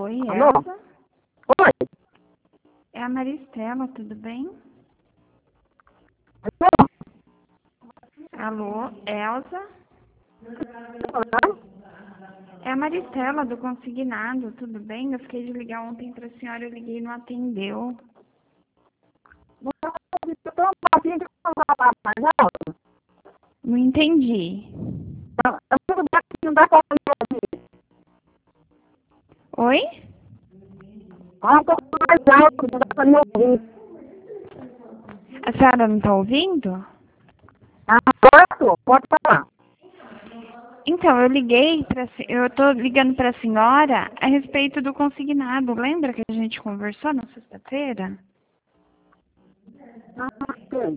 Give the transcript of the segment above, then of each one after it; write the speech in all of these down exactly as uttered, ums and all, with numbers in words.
Oi, Alô? Elza? Oi? É a Maristela, tudo bem? Alô? Alô, Elza? Olá? É a Maristela do Consignado, tudo bem? Eu fiquei de ligar ontem para a senhora, eu liguei e não atendeu. Não, eu estou um pouquinho de falar mais alto. Não entendi. Eu vou dar aqui, não dá para ouvir. Oi? Fala um pouco mais alto, não dá para me ouvir. A senhora não está ouvindo? Ah, posso? Pode falar. Então, eu liguei para eu estou ligando para a senhora a respeito do consignado. Lembra que a gente conversou na sexta-feira? Ah, sei.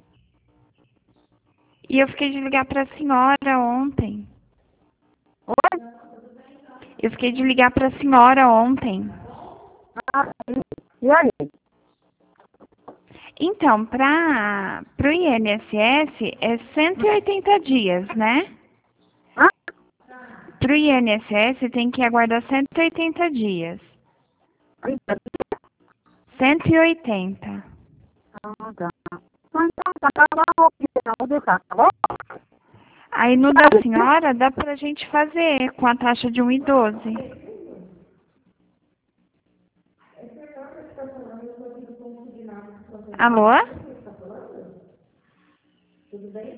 E eu fiquei de ligar para a senhora ontem. Oi? Eu fiquei de ligar para a senhora ontem. Ah, sim. E aí? Então, para o I N S S é cento e oitenta dias, né? Ah, Para o I N S S tem que aguardar cento e oitenta dias. ainda cento e oitenta. Ah, tá. Então, tá, tá, tá, não, vou deixar, tá bom? Aí no da senhora dá pra gente fazer com a taxa de um e doze. Alô?